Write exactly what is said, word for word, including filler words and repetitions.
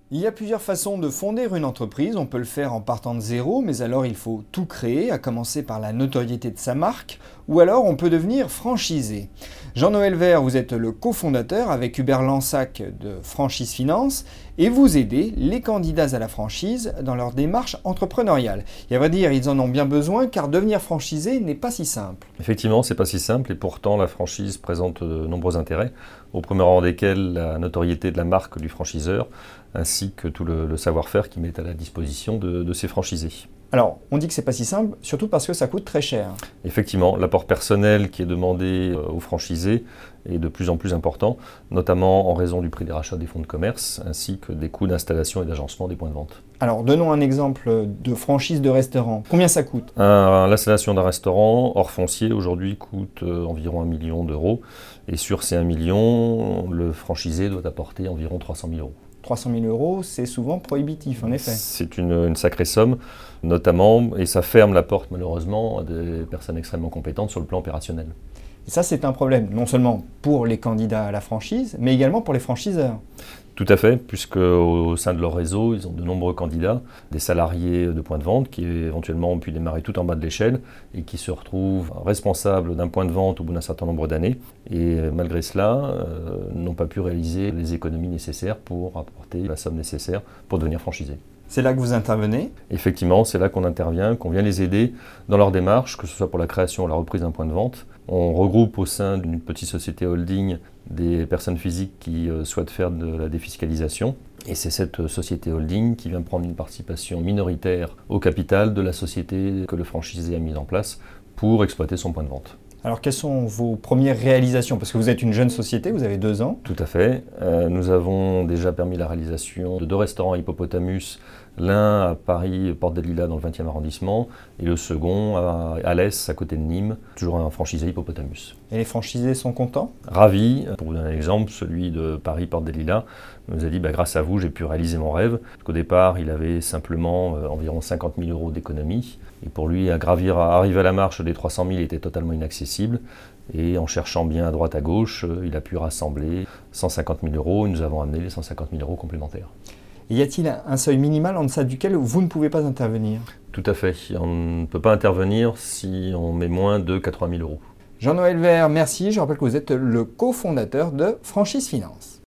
Il y a plusieurs façons de fonder une entreprise. On peut le faire en partant de zéro, mais alors il faut tout créer, à commencer par la notoriété de sa marque, ou alors on peut devenir franchisé. Jean-Noël Vert, vous êtes le cofondateur avec Hubert Lansac de Franchise Finance et vous aidez les candidats à la franchise dans leur démarche entrepreneuriale. Et à vrai dire, ils en ont bien besoin car devenir franchisé n'est pas si simple. Effectivement, c'est pas si simple et pourtant la franchise présente de nombreux intérêts, au premier rang desquels la notoriété de la marque du franchiseur, ainsi que tout le, le savoir-faire qu'il met à la disposition de, de ses franchisés. Alors, on dit que c'est pas si simple, surtout parce que ça coûte très cher. Effectivement, l'apport personnel qui est demandé aux franchisés est de plus en plus important, notamment en raison du prix des rachats des fonds de commerce, ainsi que des coûts d'installation et d'agencement des points de vente. Alors, donnons un exemple de franchise de restaurant. Combien ça coûte? Un, L'installation d'un restaurant hors foncier aujourd'hui coûte environ un million d'euros, et sur ces un million, le franchisé doit apporter environ trois cent mille euros. trois cent mille euros, c'est souvent prohibitif, en effet. C'est une, une sacrée somme, notamment, et ça ferme la porte malheureusement à des personnes extrêmement compétentes sur le plan opérationnel. Et ça, c'est un problème, non seulement pour les candidats à la franchise, mais également pour les franchiseurs. Tout à fait, puisque au sein de leur réseau, ils ont de nombreux candidats, des salariés de points de vente qui éventuellement ont pu démarrer tout en bas de l'échelle et qui se retrouvent responsables d'un point de vente au bout d'un certain nombre d'années et malgré cela euh, n'ont pas pu réaliser les économies nécessaires pour apporter la somme nécessaire pour devenir franchisé. C'est là que vous intervenez? Effectivement, c'est là qu'on intervient, qu'on vient les aider dans leur démarche, que ce soit pour la création ou la reprise d'un point de vente. On regroupe au sein d'une petite société holding des personnes physiques qui euh, souhaitent faire de la défiscalisation. Et c'est cette société holding qui vient prendre une participation minoritaire au capital de la société que le franchisé a mise en place pour exploiter son point de vente. Alors, quelles sont vos premières réalisations? Parce que vous êtes une jeune société, vous avez deux ans. Tout à fait. Euh, nous avons déjà permis la réalisation de deux restaurants à Hippopotamus, l'un à Paris, Porte des Lilas dans le vingtième arrondissement, et le second à Alès, à côté de Nîmes, toujours un franchisé Hippopotamus. Et les franchisés sont contents? Ravis. Pour vous donner un exemple, celui de Paris, Porte des Lilas, nous a dit bah, « grâce à vous, j'ai pu réaliser mon rêve ». Au départ, il avait simplement euh, environ cinquante mille euros d'économie. Et pour lui, à gravir, à arriver à la marche des trois cent mille était totalement inaccessible. Et en cherchant bien à droite à gauche, euh, il a pu rassembler cent cinquante mille euros et nous avons amené les cent cinquante mille euros complémentaires. Et y a-t-il un seuil minimal en deçà duquel vous ne pouvez pas intervenir? Tout à fait. On ne peut pas intervenir si on met moins de quatre-vingt mille euros. Jean-Noël Vert, merci. Je rappelle que vous êtes le cofondateur de Franchise Finance.